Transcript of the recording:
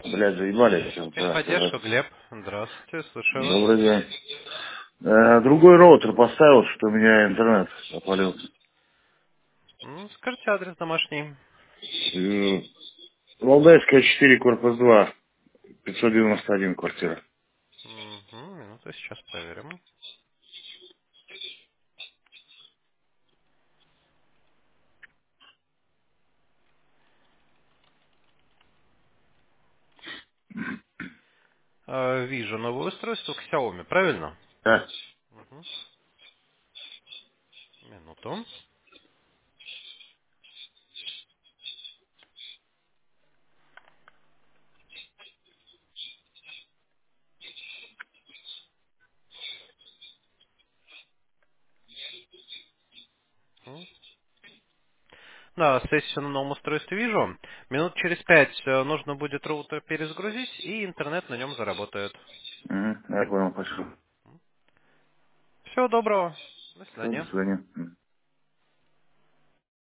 Блядь, заебали сейчас. Техподдержка, Глеб. Здравствуйте, слушаю вас. Добрый день. Другой роутер поставил, что у меня интернет опалился. Скажите адрес домашний. Валдайская 4, корпус 2, 591 квартира. Минуту, сейчас проверим. Вижу новое устройство к Xiaomi, правильно? Да. Мгм. Минуту. Мгм. Да, сессию на новом устройстве вижу. Минут через 5 нужно будет роутер перезагрузить, и интернет на нем заработает. Я понял, спасибо. Всего доброго. До Все, до свидания. свидания.